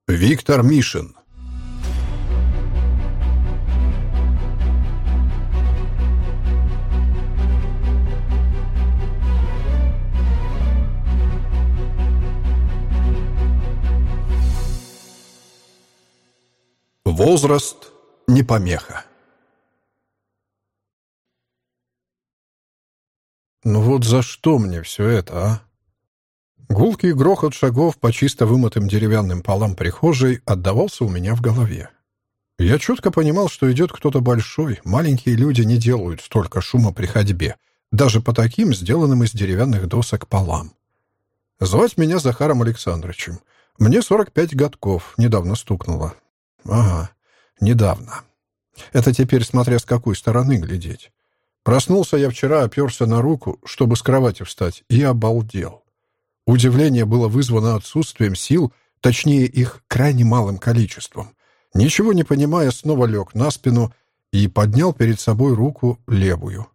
Виктор Мишин. Возраст не помеха. Ну вот за что мне все это, а? Гулкий грохот шагов по чисто вымытым деревянным полам прихожей отдавался у меня в голове. Я четко понимал, что идет кто-то большой, маленькие люди не делают столько шума при ходьбе, даже по таким, сделанным из деревянных досок, полам. Звать меня Захаром Александровичем. Мне 45 годков, недавно стукнуло. Ага, недавно. Это теперь смотря с какой стороны глядеть. Проснулся я вчера, оперся на руку, чтобы с кровати встать, и обалдел. Удивление было вызвано отсутствием сил, точнее их крайне малым количеством. Ничего не понимая, снова лег на спину и поднял перед собой руку левую.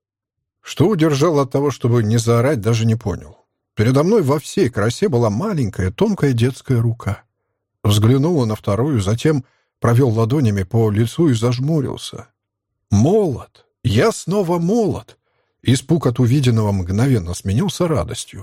Что удержал от того, чтобы не заорать, даже не понял. Передо мной во всей красе была маленькая, тонкая детская рука. Взглянула на вторую, затем провел ладонями по лицу и зажмурился. Молод! Я снова молод! Испуг от увиденного мгновенно сменился радостью.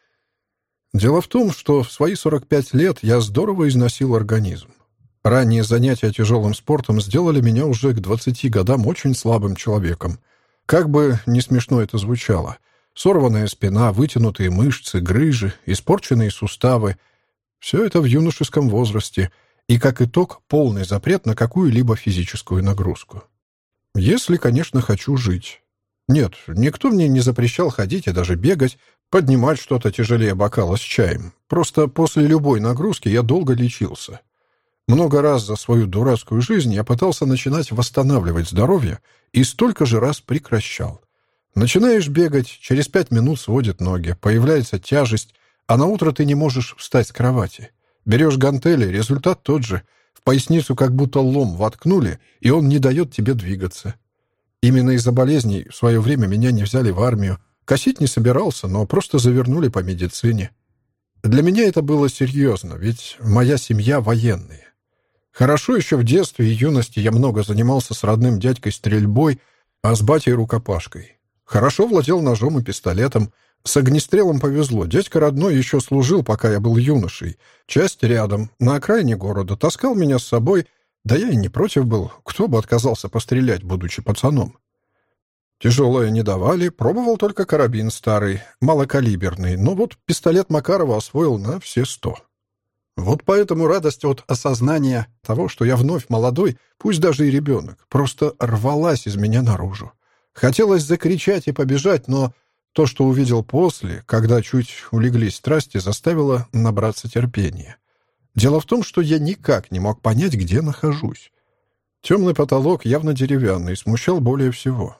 Дело в том, что в свои 45 лет я здорово износил организм. Ранние занятия тяжелым спортом сделали меня уже к 20 годам очень слабым человеком. Как бы не смешно это звучало. Сорванная спина, вытянутые мышцы, грыжи, испорченные суставы — все это в юношеском возрасте, и, как итог, полный запрет на какую-либо физическую нагрузку. Если, конечно, хочу жить. Нет, никто мне не запрещал ходить и даже бегать, поднимать что-то тяжелее бокала с чаем. Просто после любой нагрузки я долго лечился. Много раз за свою дурацкую жизнь я пытался начинать восстанавливать здоровье и столько же раз прекращал. Начинаешь бегать, через 5 минут сводят ноги, появляется тяжесть, а на утро ты не можешь встать с кровати. Берешь гантели, результат тот же. В поясницу как будто лом воткнули, и он не дает тебе двигаться. Именно из-за болезней в свое время меня не взяли в армию. Косить не собирался, но просто завернули по медицине. Для меня это было серьезно, ведь моя семья военные. Хорошо еще в детстве и юности я много занимался с родным дядькой стрельбой, а с батей рукопашкой. Хорошо владел ножом и пистолетом. С огнестрелом повезло. Дядька родной еще служил, пока я был юношей. Часть рядом, на окраине города, таскал меня с собой. Да я и не против был. Кто бы отказался пострелять, будучи пацаном? Тяжелое не давали, пробовал только карабин старый, малокалиберный, но вот пистолет Макарова освоил на все 100. Вот поэтому радость от осознания того, что я вновь молодой, пусть даже и ребенок, просто рвалась из меня наружу. Хотелось закричать и побежать, но то, что увидел после, когда чуть улеглись страсти, заставило набраться терпения. Дело в том, что я никак не мог понять, где нахожусь. Темный потолок, явно деревянный, смущал более всего.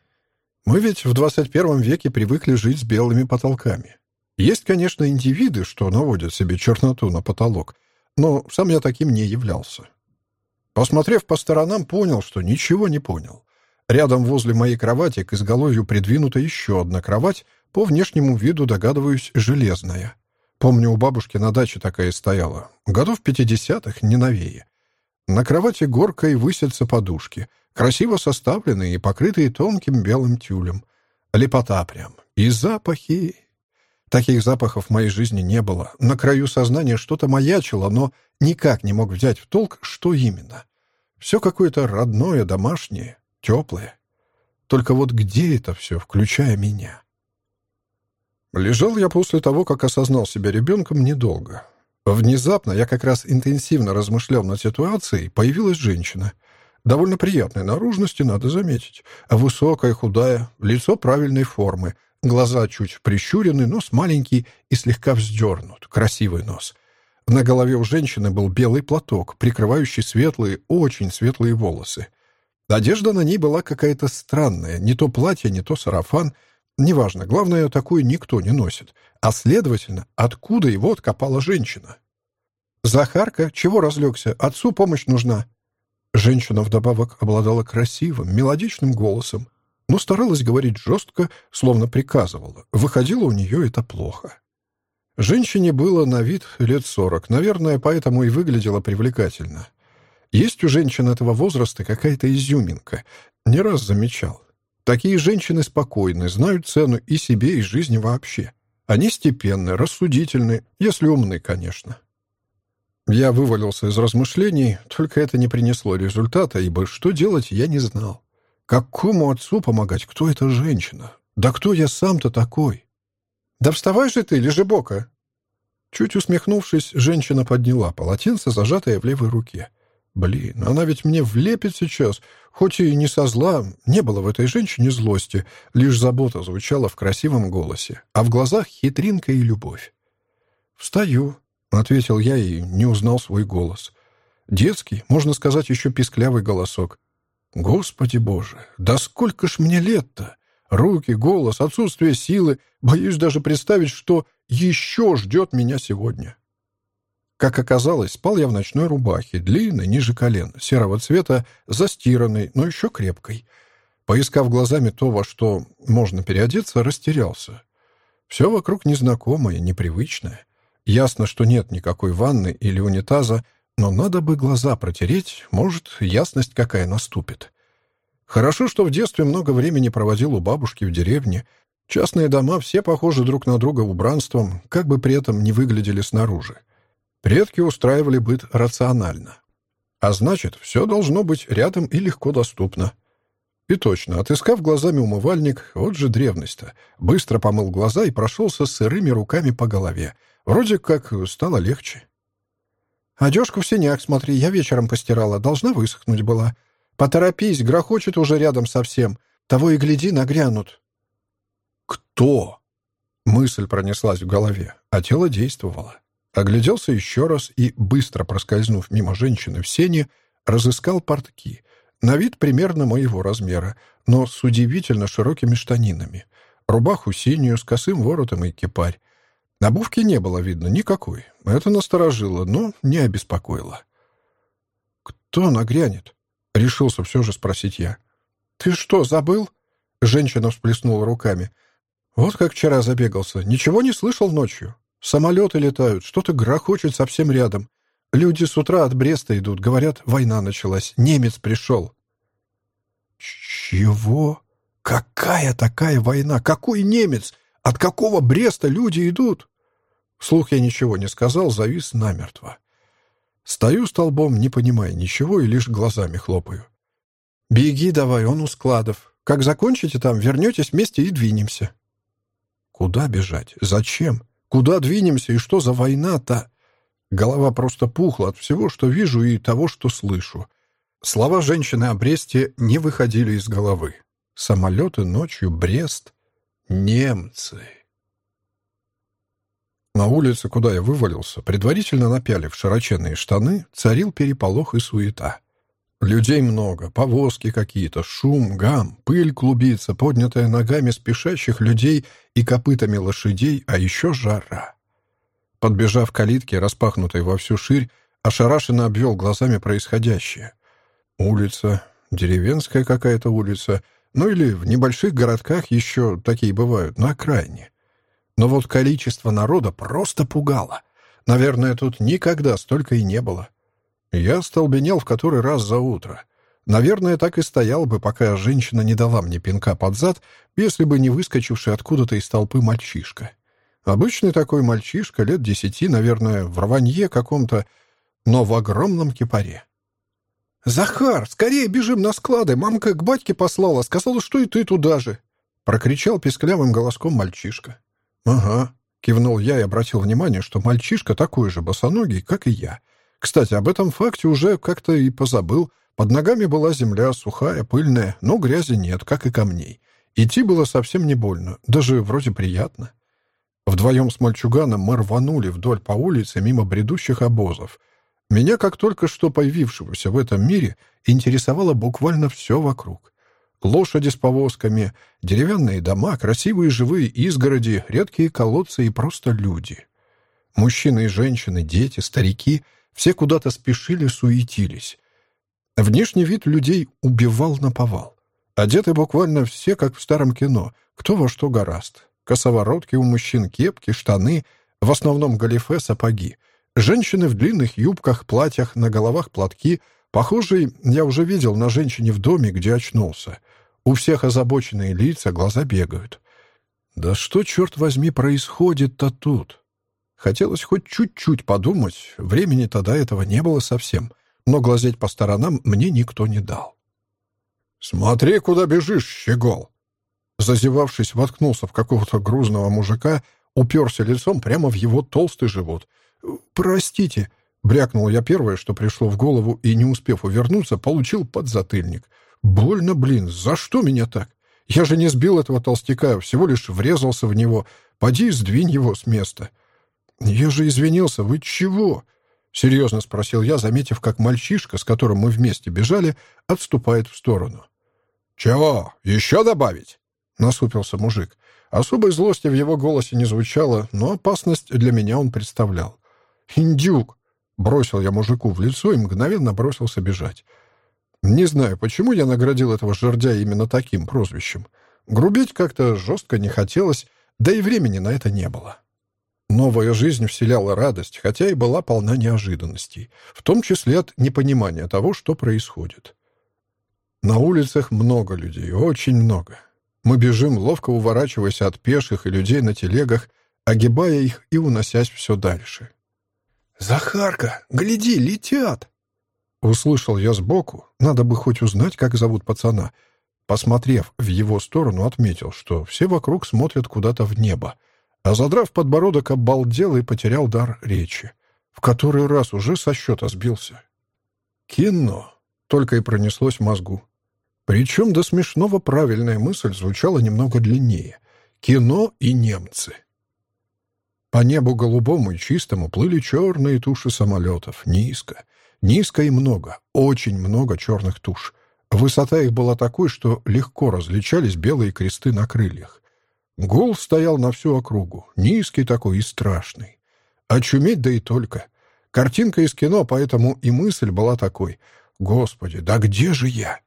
Мы ведь в 21 веке привыкли жить с белыми потолками. Есть, конечно, индивиды, что наводят себе черноту на потолок, но сам я таким не являлся. Посмотрев по сторонам, понял, что ничего не понял. Рядом возле моей кровати к изголовью придвинута еще одна кровать, по внешнему виду, догадываюсь, железная. Помню, у бабушки на даче такая стояла, годов 50-х, не новее. На кровати горкой высятся подушки, красиво составленные и покрытые тонким белым тюлем. Лепота прям. И запахи. Таких запахов в моей жизни не было. На краю сознания что-то маячило, но никак не мог взять в толк, что именно. Все какое-то родное, домашнее, теплое. Только вот где это все, включая меня? Лежал я после того, как осознал себя ребенком, недолго. Внезапно, я как раз интенсивно размышлял над ситуацией, появилась женщина. Довольно приятной наружности, надо заметить. Высокая, худая, лицо правильной формы, глаза чуть прищурены, нос маленький и слегка вздернут, красивый нос. На голове у женщины был белый платок, прикрывающий светлые, очень светлые волосы. Одежда на ней была какая-то странная, не то платье, не то сарафан. Неважно, главное, такое никто не носит. А следовательно, откуда его откопала женщина? «Захарка, чего разлегся? Отцу помощь нужна». Женщина вдобавок обладала красивым, мелодичным голосом, но старалась говорить жестко, словно приказывала. Выходило у нее это плохо. Женщине было на вид лет 40, наверное, поэтому и выглядела привлекательно. Есть у женщин этого возраста какая-то изюминка. Не раз замечал. Такие женщины спокойны, знают цену и себе, и жизни вообще. Они степенны, рассудительны, если умны, конечно. Я вывалился из размышлений, только это не принесло результата, ибо что делать я не знал. Какому отцу помогать? Кто эта женщина? Да кто я сам-то такой? «Да вставай же ты, лежебока!» Чуть усмехнувшись, женщина подняла полотенце, зажатое в левой руке. Блин, она ведь мне влепит сейчас. Хоть и не со зла, не было в этой женщине злости, лишь забота звучала в красивом голосе, а в глазах хитринка и любовь. «Встаю», — ответил я и не узнал свой голос. Детский, можно сказать, еще писклявый голосок. «Господи Боже, да сколько ж мне лет-то! Руки, голос, отсутствие силы. Боюсь даже представить, что еще ждет меня сегодня». Как оказалось, спал я в ночной рубахе, длинной, ниже колен, серого цвета, застиранной, но еще крепкой. Поискав глазами то, во что можно переодеться, растерялся. Все вокруг незнакомое, непривычное. Ясно, что нет никакой ванны или унитаза, но надо бы глаза протереть, может, ясность какая наступит. Хорошо, что в детстве много времени проводил у бабушки в деревне. Частные дома все похожи друг на друга убранством, как бы при этом не выглядели снаружи. Предки устраивали быт рационально. А значит, все должно быть рядом и легко доступно. И точно, отыскав глазами умывальник, вот же древность-то, быстро помыл глаза и прошелся сырыми руками по голове. Вроде как стало легче. «Одежку в синях, смотри, я вечером постирала, должна высохнуть была. Поторопись, грохочет уже рядом совсем. Того и гляди, нагрянут». «Кто?» Мысль пронеслась в голове, а тело действовало. Огляделся еще раз и, быстро проскользнув мимо женщины в сене, разыскал портки. На вид примерно моего размера, но с удивительно широкими штанинами. Рубаху синюю, с косым воротом и кипарь. Обувки не было видно никакой. Это насторожило, но не обеспокоило. «Кто нагрянет?» — решился все же спросить я. «Ты что, забыл?» — женщина всплеснула руками. «Вот как вчера забегался. Ничего не слышал ночью. Самолеты летают, что-то грохочет совсем рядом. Люди с утра от Бреста идут, говорят, война началась, немец пришел». «Чего? Какая такая война? Какой немец? От какого Бреста люди идут?» Вслух я ничего не сказал, завис намертво. Стою столбом, не понимая ничего, и лишь глазами хлопаю. «Беги давай, он у складов. Как закончите там, вернетесь вместе и двинемся». Куда бежать? Зачем? Куда двинемся и что за война-то? Голова просто пухла от всего, что вижу, и того, что слышу. Слова женщины о Бресте не выходили из головы. Самолеты ночью, Брест, немцы. На улице, куда я вывалился, предварительно напялив широченные штаны, царил переполох и суета. Людей много, повозки какие-то, шум, гам, пыль клубится, поднятая ногами спешащих людей и копытами лошадей, а еще жара. Подбежав к калитке, распахнутой во всю ширь, ошарашенно обвел глазами происходящее. Улица, деревенская какая-то улица, ну или в небольших городках еще такие бывают, на окраине. Но вот количество народа просто пугало. Наверное, тут никогда столько и не было. Я остолбенел в который раз за утро. Наверное, так и стоял бы, пока женщина не дала мне пинка под зад, если бы не выскочивший откуда-то из толпы мальчишка. Обычный такой мальчишка, лет 10, наверное, в рванье каком-то, но в огромном кипаре. «Захар, скорее бежим на склады! Мамка к батьке послала, сказала, что и ты туда же!» — прокричал писклявым голоском мальчишка. «Ага», — кивнул я и обратил внимание, что мальчишка такой же босоногий, как и я. Кстати, об этом факте уже как-то и позабыл. Под ногами была земля сухая, пыльная, но грязи нет, как и камней. Идти было совсем не больно, даже вроде приятно. Вдвоем с мальчуганом мы рванули вдоль по улице мимо бредущих обозов. Меня, как только что появившегося в этом мире, интересовало буквально все вокруг. Лошади с повозками, деревянные дома, красивые живые изгороди, редкие колодцы и просто люди. Мужчины и женщины, дети, старики — все куда-то спешили, суетились. Внешний вид людей убивал наповал. Одеты буквально все, как в старом кино, кто во что гораст. Косоворотки у мужчин, кепки, штаны, В основном галифе, сапоги. Женщины в длинных юбках, платьях, на головах платки. Похожий я уже видел на женщине в доме, где очнулся. У всех озабоченные лица, глаза бегают. Да что, черт возьми, происходит-то тут? Хотелось хоть чуть-чуть подумать, времени тогда этого не было совсем, но глазеть по сторонам мне никто не дал. «Смотри, куда бежишь, щегол!» Зазевавшись, воткнулся в какого-то грузного мужика, уперся лицом прямо в его толстый живот. «Простите», — брякнул я первое, что пришло в голову, и, не успев увернуться, получил подзатыльник. «Больно, блин, за что меня так? Я же не сбил этого толстяка, всего лишь врезался в него. Поди, сдвинь его с места». «Я же извинился, вы чего?» — серьезно спросил я, заметив, как мальчишка, с которым мы вместе бежали, отступает в сторону. «Чего? Еще добавить?» — насупился мужик. Особой злости в его голосе не звучало, но опасность для меня он представлял. «Индюк!» — бросил я мужику в лицо и мгновенно бросился бежать. Не знаю, почему я наградил этого жердяя именно таким прозвищем. Грубить как-то жестко не хотелось, да и времени на это не было. Новая жизнь вселяла радость, хотя и была полна неожиданностей, в том числе от непонимания того, что происходит. На улицах много людей, очень много. Мы бежим, ловко уворачиваясь от пеших и людей на телегах, огибая их и уносясь все дальше. «Захарка, гляди, летят!» Услышал я сбоку, надо бы хоть узнать, как зовут пацана. Посмотрев в его сторону, отметил, что все вокруг смотрят куда-то в небо, а задрав подбородок, обалдел и потерял дар речи. В который раз уже со счета сбился. «Кино!» — только и пронеслось в мозгу. Причем до смешного правильная мысль звучала немного длиннее. «Кино и немцы». По небу голубому и чистому плыли черные туши самолетов. Низко. Низко и много. Очень много черных туш. Высота их была такой, что легко различались белые кресты на крыльях. Гул стоял на всю округу. Низкий такой и страшный. Очуметь да и только. Картинка из кино, поэтому и мысль была такой. «Господи, да где же я?»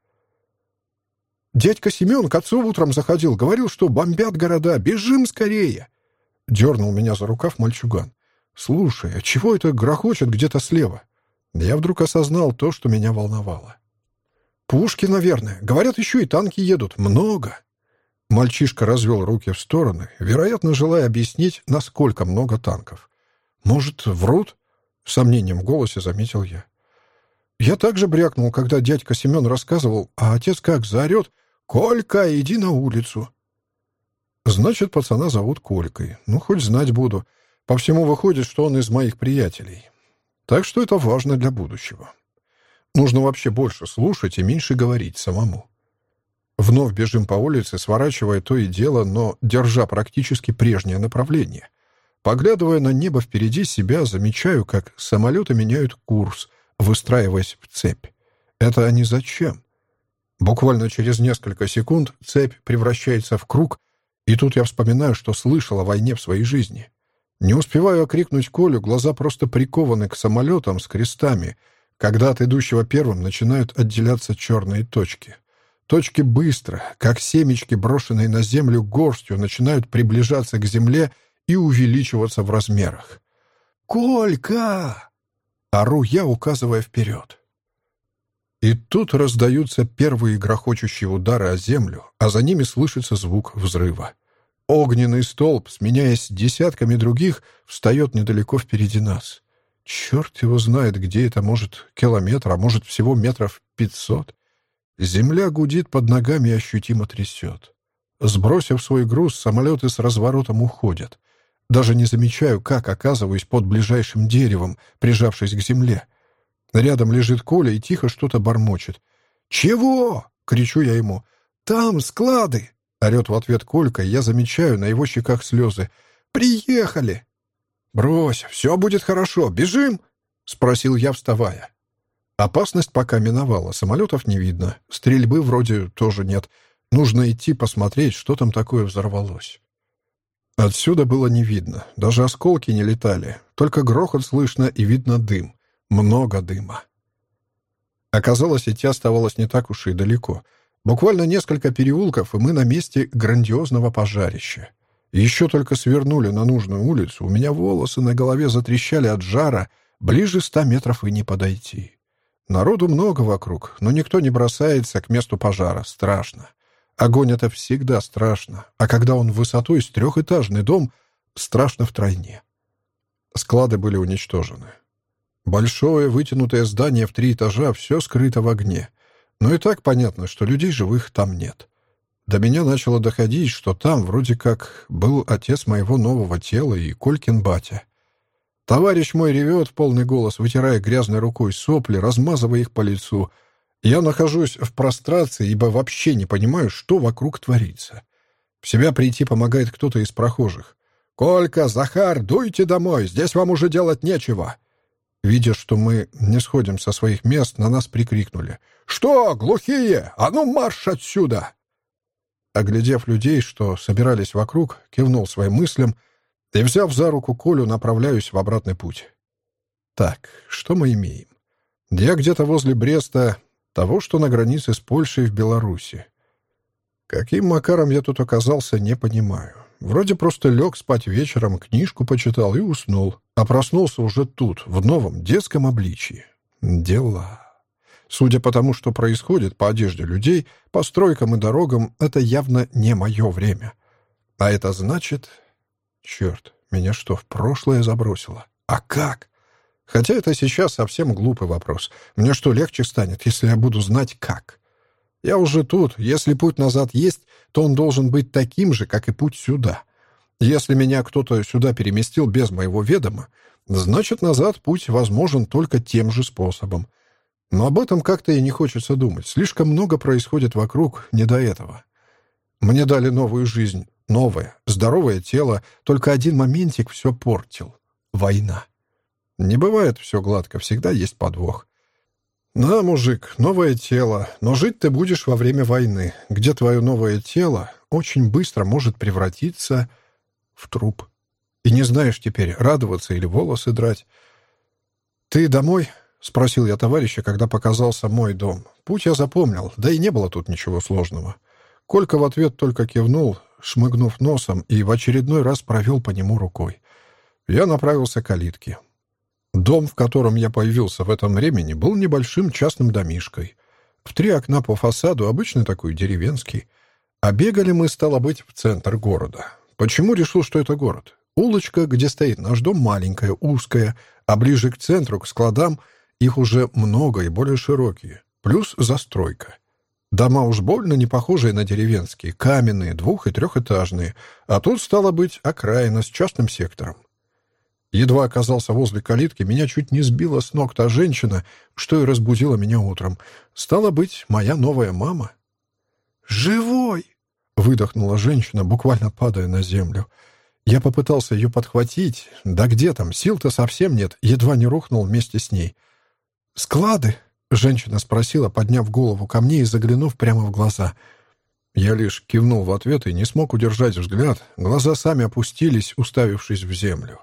«Дядька Семен к отцу утром заходил, говорил, что бомбят города. Бежим скорее!» Дернул меня за рукав мальчуган. «Слушай, а чего это грохочет где-то слева?» Я вдруг осознал то, что меня волновало. «Пушки, наверное. Говорят, еще и танки едут. Много!» Мальчишка развел руки в стороны, вероятно, желая объяснить, насколько много танков. «Может, врут?» — с сомнением в голосе заметил я. Я также брякнул, когда дядька Семен рассказывал, а отец как заорет: «Колька, иди на улицу!» Значит, пацана зовут Колькой. Ну, хоть знать буду. По всему выходит, что он из моих приятелей. Так что это важно для будущего. Нужно вообще больше слушать и меньше говорить самому. Вновь бежим по улице, сворачивая то и дело, но держа практически прежнее направление. Поглядывая на небо впереди себя, замечаю, как самолеты меняют курс, выстраиваясь в цепь. Это они зачем? Буквально через несколько секунд цепь превращается в круг, и тут я вспоминаю, что слышал о войне в своей жизни. Не успеваю окрикнуть Колю, глаза просто прикованы к самолетам с крестами, когда от идущего первым начинают отделяться черные точки. Точки быстро, как семечки, брошенные на землю горстью, начинают приближаться к земле и увеличиваться в размерах. «Колька!» — ору я, указывая вперед. И тут раздаются первые грохочущие удары о землю, а за ними слышится звук взрыва. Огненный столб, сменяясь десятками других, встает недалеко впереди нас. Черт его знает, где это, может, километр, а может, всего метров 500. Земля гудит под ногами и ощутимо трясет. Сбросив свой груз, самолеты с разворотом уходят. Даже не замечаю, как оказываюсь под ближайшим деревом, прижавшись к земле. Рядом лежит Коля и тихо что-то бормочет. «Чего?» — кричу я ему. «Там склады!» — орет в ответ Колька, и я замечаю на его щеках слезы. «Приехали!» «Брось, все будет хорошо, бежим!» — спросил я, вставая. Опасность пока миновала, самолетов не видно, стрельбы вроде тоже нет. Нужно идти посмотреть, что там такое взорвалось. Отсюда было не видно, даже осколки не летали, только грохот слышно и видно дым. Много дыма. Оказалось, идти оставалось не так уж и далеко. Буквально несколько переулков, и мы на месте грандиозного пожарища. Еще только свернули на нужную улицу, у меня волосы на голове затрещали от жара, ближе 100 метров и не подойти. Народу много вокруг, но никто не бросается к месту пожара. Страшно. Огонь — это всегда страшно, а когда он высотой с 3-этажный дом, страшно втройне. Склады были уничтожены. Большое вытянутое здание в 3 этажа, все скрыто в огне. Но и так понятно, что людей живых там нет. До меня начало доходить, что там вроде как был отец моего нового тела и Колькин батя. Товарищ мой ревет в полный голос, вытирая грязной рукой сопли, размазывая их по лицу. Я нахожусь в прострации, ибо вообще не понимаю, что вокруг творится. В себя прийти помогает кто-то из прохожих. «Колька, Захар, дуйте домой, здесь вам уже делать нечего!» Видя, что мы не сходим со своих мест, на нас прикрикнули. «Что, глухие? А ну марш отсюда!» Оглядев людей, что собирались вокруг, кивнул своим мыслям и, взяв за руку Колю, направляюсь в обратный путь. Так, что мы имеем? Я где-то возле Бреста, того, что на границе с Польшей в Беларуси. Каким макаром я тут оказался, не понимаю. Вроде просто лег спать вечером, книжку почитал и уснул, а проснулся уже тут, в новом детском обличии. Дела. Судя по тому, что происходит по одежде людей, по стройкам и дорогам, это явно не мое время. А это значит... Черт, меня что, в прошлое забросило? А как? Хотя это сейчас совсем глупый вопрос. Мне что, легче станет, если я буду знать, как? Я уже тут. Если путь назад есть, то он должен быть таким же, как и путь сюда. Если меня кто-то сюда переместил без моего ведома, значит, назад путь возможен только тем же способом. Но об этом как-то и не хочется думать. Слишком много происходит вокруг, не до этого. Мне дали новую жизнь, новое, здоровое тело, только один моментик все портил. Война. Не бывает все гладко, всегда есть подвох. Да, мужик, новое тело, но жить ты будешь во время войны, где твое новое тело очень быстро может превратиться в труп. И не знаешь теперь, радоваться или волосы драть. «Ты домой?» — спросил я товарища, когда показался мой дом. Путь я запомнил, да и не было тут ничего сложного. Колька в ответ только кивнул, шмыгнув носом, и в очередной раз провел по нему рукой. Я направился к калитке. Дом, в котором я появился в этом времени, был небольшим частным домишкой. В 3 окна по фасаду, обычный такой деревенский. А бегали мы, стало быть, в центр города. Почему решил, что это город? Улочка, где стоит наш дом, маленькая, узкая, а ближе к центру, к складам, их уже много и более широкие. Плюс застройка. Дома уж больно не похожие на деревенские, каменные, 2- и 3-этажные. А тут, стало быть, окраина с частным сектором. Едва оказался возле калитки, меня чуть не сбила с ног та женщина, что и разбудила меня утром. Стало быть, моя новая мама. «Живой!» — выдохнула женщина, буквально падая на землю. Я попытался ее подхватить. Да где там, сил-то совсем нет, едва не рухнул вместе с ней. «Склады?» — женщина спросила, подняв голову ко мне и заглянув прямо в глаза. Я лишь кивнул в ответ и не смог удержать взгляд. Глаза сами опустились, уставившись в землю.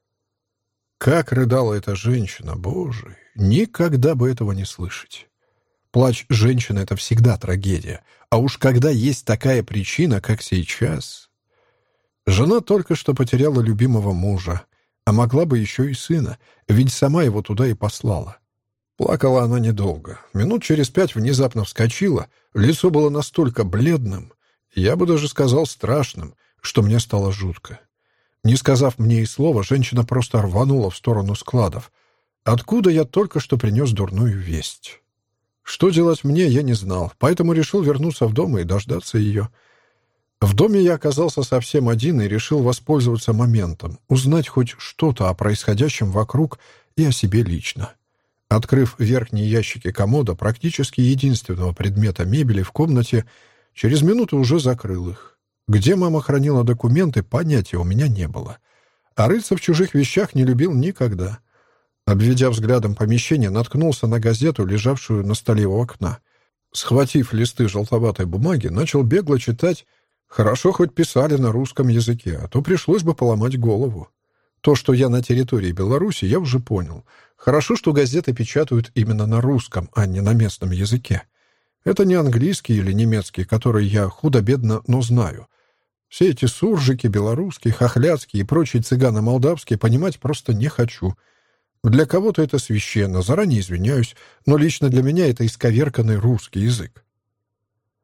Как рыдала эта женщина, боже, никогда бы этого не слышать. Плач женщины — это всегда трагедия, а уж когда есть такая причина, как сейчас. Жена только что потеряла любимого мужа, а могла бы еще и сына, ведь сама его туда и послала. Плакала она недолго. Минут через 5 внезапно вскочила, лицо было настолько бледным, я бы даже сказал страшным, что мне стало жутко. Не сказав мне и слова, женщина просто рванула в сторону складов, откуда я только что принес дурную весть. Что делать мне, я не знал, поэтому решил вернуться в дом и дождаться ее. В доме я оказался совсем один и решил воспользоваться моментом, узнать хоть что-то о происходящем вокруг и о себе лично. Открыв верхние ящики комода, практически единственного предмета мебели в комнате, через минуту уже закрыл их. Где мама хранила документы, понятия у меня не было. А рыться в чужих вещах не любил никогда. Обведя взглядом помещение, наткнулся на газету, лежавшую на столе у окна. Схватив листы желтоватой бумаги, начал бегло читать. Хорошо хоть писали на русском языке, а то пришлось бы поломать голову. То, что я на территории Беларуси, я уже понял. Хорошо, что газеты печатают именно на русском, а не на местном языке. Это не английский или немецкий, который я худо-бедно, но знаю. Все эти суржики, белорусские, хохляцкие и прочие цыганы молдавские понимать просто не хочу. Для кого-то это священно, заранее извиняюсь, но лично для меня это исковерканный русский язык.